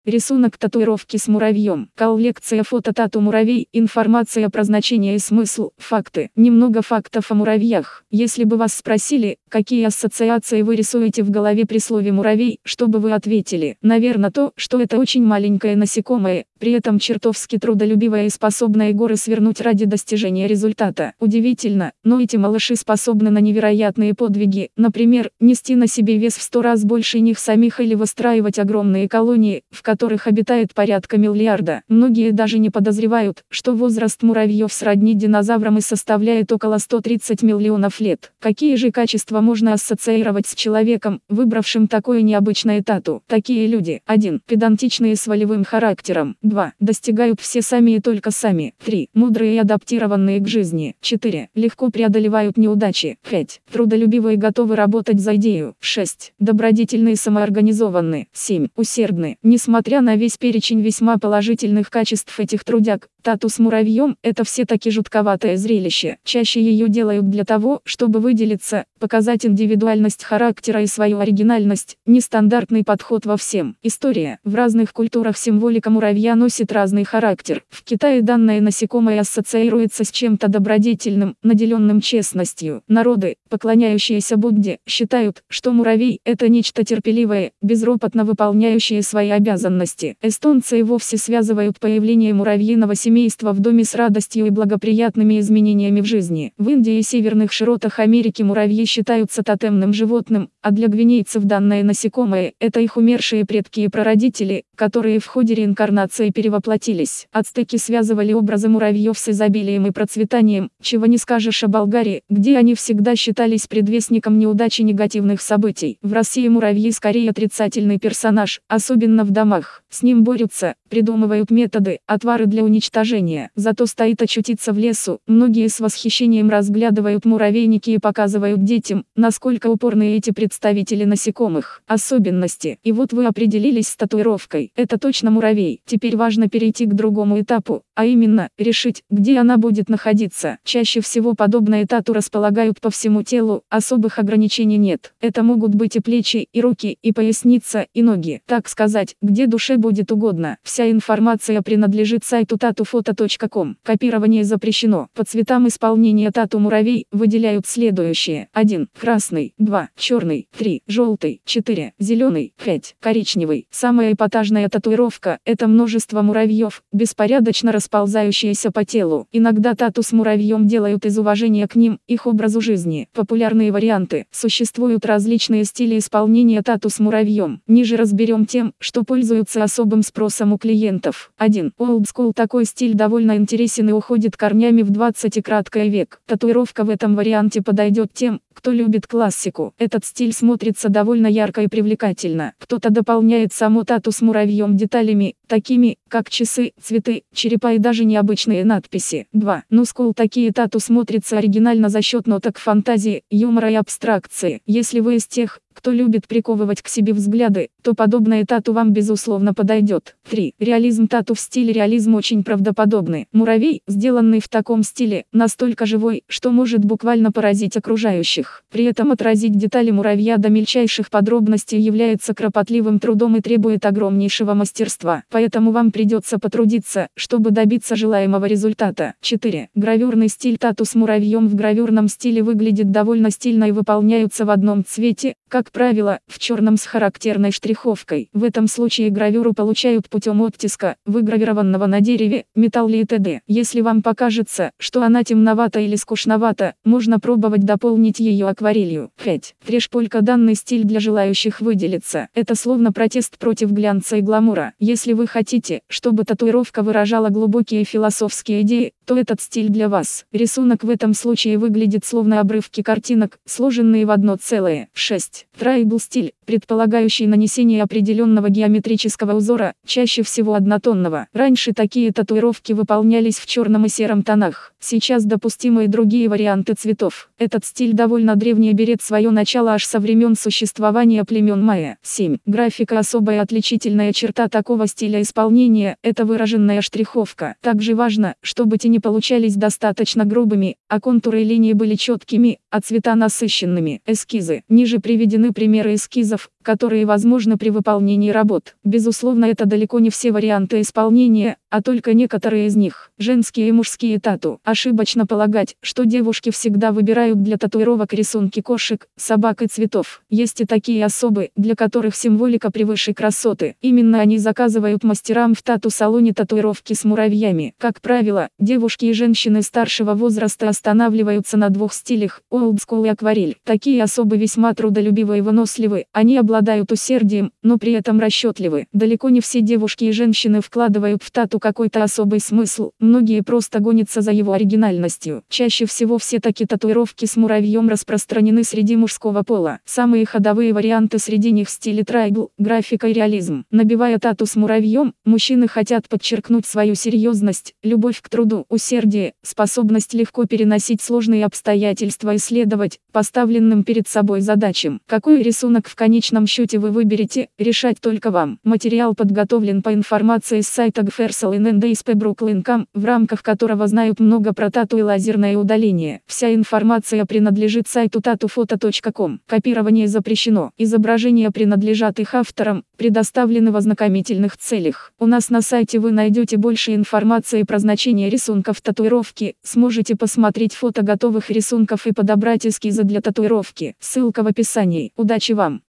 Рисунок татуировки с муравьем. Коллекция фото тату-муравей. Информация про значение и смысл. Факты. Немного фактов о муравьях. Если бы вас спросили, какие ассоциации вы рисуете в голове при слове муравей, что бы вы ответили? Наверное, то, что это очень маленькое насекомое, при этом чертовски трудолюбивое и способное горы свернуть ради достижения результата. Удивительно, но эти малыши способны на невероятные подвиги, например, нести на себе вес в 100 раз больше них самих или выстраивать огромные колонии, в которых обитает порядка миллиарда. Многие даже не подозревают, что возраст муравьев сродни динозаврам и составляет около 130 миллионов лет. Какие же качества можно ассоциировать с человеком, выбравшим такое необычное тату? Такие люди: 1. Педантичные с волевым характером. 2. Достигают все сами и только сами. 3. Мудрые и адаптированные к жизни. 4. Легко преодолевают неудачи. 5. Трудолюбивые и готовы работать за идею. 6. Добродетельные и самоорганизованные. 7. Усердны. Несмотря на весь перечень весьма положительных качеств этих трудяг, тату с муравьем – это все-таки жутковатое зрелище. Чаще ее делают для того, чтобы выделиться, показать индивидуальность характера и свою оригинальность, нестандартный подход во всем. История. В разных культурах символика муравья носит разный характер. В Китае данное насекомое ассоциируется с чем-то добродетельным, наделенным честностью. Народы, поклоняющиеся Будде, считают, что муравей – это нечто терпеливое, безропотно выполняющее свои обязанности. Эстонцы и вовсе связывают появление муравьиного семейства в доме с радостью и благоприятными изменениями в жизни. В Индии и северных широтах Америки муравьи считаются тотемным животным, а для гвинейцев данное насекомое – это их умершие предки и прародители, которые в ходе реинкарнации перевоплотились. Ацтеки связывали образы муравьев с изобилием и процветанием, чего не скажешь о Болгарии, где они всегда считались предвестником неудачи негативных событий. В России муравьи скорее отрицательный персонаж, особенно в домах. С ним борются, придумывают методы, отвары для уничтожения. Зато стоит очутиться в лесу. Многие с восхищением разглядывают муравейники и показывают детям, насколько упорны эти представители насекомых. Особенности. И вот вы определились с татуировкой. Это точно муравей. Теперь важно перейти к другому этапу, а именно, решить, где она будет находиться. Чаще всего подобные тату располагают по всему телу, особых ограничений нет. Это могут быть и плечи, и руки, и поясница, и ноги. Так сказать, где душе будет угодно. Вся информация принадлежит сайту tatufoto.com. Копирование запрещено. По цветам исполнения тату-муравей выделяют следующие: 1. Красный, 2. Черный, 3. Желтый, 4. Зеленый, 5. Коричневый. Самая эпатажная татуировка – это множество муравьев, беспорядочно расползающиеся по телу. Иногда тату с муравьем делают из уважения к ним, их образу жизни. Популярные варианты. Существуют различные стили исполнения тату с муравьем. Ниже разберем тем, что пользуются особым спросом у клиентов. 1. Old School. Такой стиль довольно интересен и уходит корнями в 20 и краткое век. Татуировка в этом варианте подойдет тем, кто любит классику. Этот стиль смотрится довольно ярко и привлекательно. Кто-то дополняет само тату с муравьем деталями, такими, как часы, цветы, черепа и даже необычные надписи. 2. New School. Такие тату смотрятся оригинально за счет ноток фантазии, юмора и абстракции. Если вы из тех, кто любит приковывать к себе взгляды, то подобное тату вам безусловно подойдет. 3. Реализм. Тату в стиле реализм очень правдоподобны. Муравей, сделанный в таком стиле, настолько живой, что может буквально поразить окружающих. При этом отразить детали муравья до мельчайших подробностей является кропотливым трудом и требует огромнейшего мастерства. Поэтому вам придется потрудиться, чтобы добиться желаемого результата. 4. Гравюрный стиль. Тату с муравьем в гравюрном стиле выглядит довольно стильно и выполняются в одном цвете, как правило, в черном с характерной штриховкой. В этом случае гравюру получают путем оттиска, выгравированного на дереве, металле и т.д. Если вам покажется, что она темновата или скучновата, можно пробовать дополнить ее акварелью. 5. Трэш-полька. Данный стиль для желающих выделиться. Это словно протест против глянца и гламура. Если вы хотите, чтобы татуировка выражала глубокие философские идеи, то этот стиль для вас. Рисунок в этом случае выглядит словно обрывки картинок, сложенные в одно целое. 6. Трайбл стиль, предполагающий нанесение определенного геометрического узора, чаще всего однотонного. Раньше такие татуировки выполнялись в черном и сером тонах. Сейчас допустимы и другие варианты цветов. Этот стиль довольно древний и берет свое начало аж со времен существования племен майя. 7. Графика. Особая отличительная черта такого стиля исполнения – это выраженная штриховка. Также важно, чтобы тени получались достаточно грубыми, а контуры и линии были четкими, а цвета насыщенными. Эскизы. Ниже приведены примеры эскизов, которые возможны при выполнении работ. Безусловно, это далеко не все варианты исполнения, а только некоторые из них. Женские и мужские тату. Ошибочно полагать, что девушки всегда выбирают для татуировок рисунки кошек, собак и цветов. Есть и такие особы, для которых символика превыше красоты. Именно они заказывают мастерам в тату-салоне татуировки с муравьями. Как правило, девушки и женщины старшего возраста останавливаются на двух стилях – old school и акварель. Такие особы весьма трудолюбивы и выносливы, они обладают усердием, но при этом расчетливы. Далеко не все девушки и женщины вкладывают в тату какой-то особый смысл, многие просто гонятся за его оригинальностью. Чаще всего все-таки татуировки с муравьем распространены среди мужского пола. Самые ходовые варианты среди них в стиле трайбл, графика и реализм. Набивая тату с муравьем, мужчины хотят подчеркнуть свою серьезность, любовь к труду, усердие, способность легко переносить сложные обстоятельства и следовать поставленным перед собой задачам. Какой рисунок в конечном счете вы выберете, решать только вам. Материал подготовлен по информации с сайта gfersel.nsp.brooklyn.com, в рамках которого знают много про тату и лазерное удаление. Вся информация принадлежит сайту tatufoto.com. Копирование запрещено. Изображения принадлежат их авторам, предоставлены в ознакомительных целях. У нас на сайте вы найдете больше информации про значение рисунков татуировки, сможете посмотреть фото готовых рисунков и подобрать эскизы для татуировки. Ссылка в описании. Удачи вам!